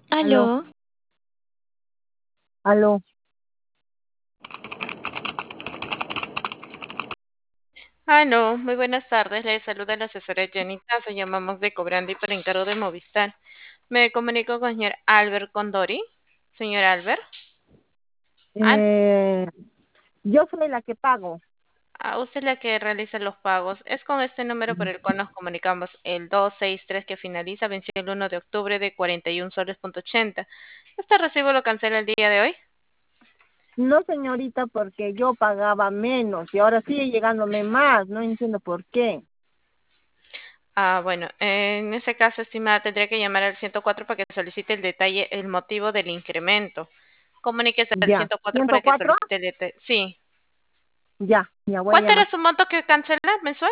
Aló, Aló, aló. No, muy buenas tardes. Le saluda la asesora Janita. Se llamamos de Cobrandi por encargo de Movistar. Me comunico con el señor Albert Condori. Señor Albert, ah, Eh, yo soy la que pago. usted es la que realiza los pagos. Es con este número por el cual nos comunicamos, el 263 que finaliza, venció el 1 de octubre de 41 soles punto 80. ¿Este recibo lo cancela el día de hoy? No, señorita, porque yo pagaba menos y ahora sigue llegándome más. No entiendo por qué. Bueno, en ese caso, estimada, tendría que llamar al 104 para que solicite el detalle, el motivo del incremento. Comuníquese al Ya. 104 para que 104. solicite el detalle. Sí. Ya voy a ¿Cuánto era llamar. su monto que cancela mensual?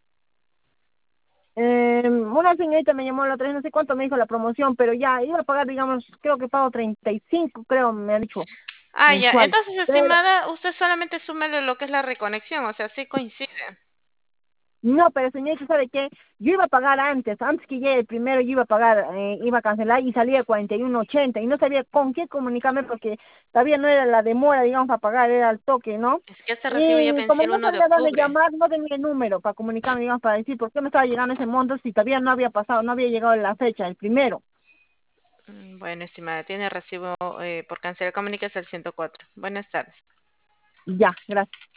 Una señorita me llamó la otra vez, no sé cuánto me dijo la promoción, pero ya iba a pagar, digamos, creo que pago 35, creo, me han dicho, Ya. mensual. Entonces, Pero estimada, usted solamente súmele lo que es la reconexión, o sea, sí coincide. no, pero señorita, ¿sabe qué? Yo iba a pagar antes que llegue el primero, yo iba a pagar, iba a cancelar y salía 41.80 y no sabía con qué comunicarme porque todavía no era la demora, digamos, a pagar, era el toque, ¿no? Es que este recibo ya Y como venció el no 1 de sabía dónde octubre. llamar, no tenía el número para comunicarme, digamos, para decir por qué me estaba llegando ese monto si todavía no había pasado, no había llegado la fecha, el primero. Bueno, estimada, tiene recibo por cancelar. Comuníquese al 104. Buenas tardes. Ya, gracias.